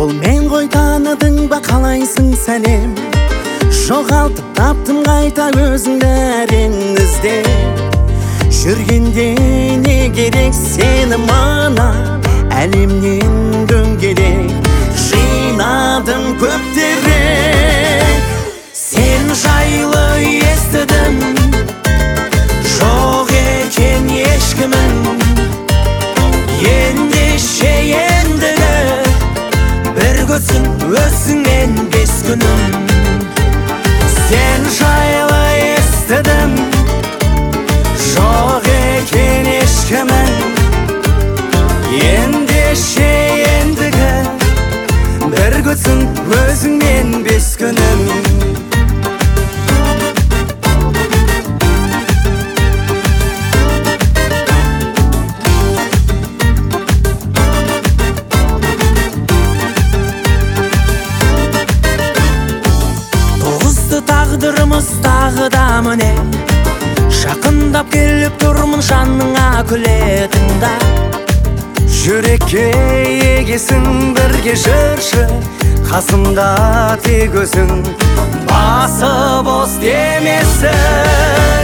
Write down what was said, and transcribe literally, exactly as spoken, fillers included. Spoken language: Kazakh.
Бұл мен ғой, таныдың ба қалайсың сәлем? Жоғалтып таптым қайта өзіңді әрең ізде. Жүргенде не керек сені мана, әлемнен дөңгелек жинадым көптерек. Сен жайлы естідім, жоқ екен ешкімің. Ендеше ендігі бір көзің өзіңмен бес күнім. Сен жайлы естідім, жоқ екен ешкімің. Ендеше ендігі бір көзің өзіңмен бес күнім. Тағдырымыз тағы да міне, жақындап келіп тұрмын жаныңа күлетін да. Жүрекке егесің, бірге жүрші, қасымда тек өзің, басы бос демесің.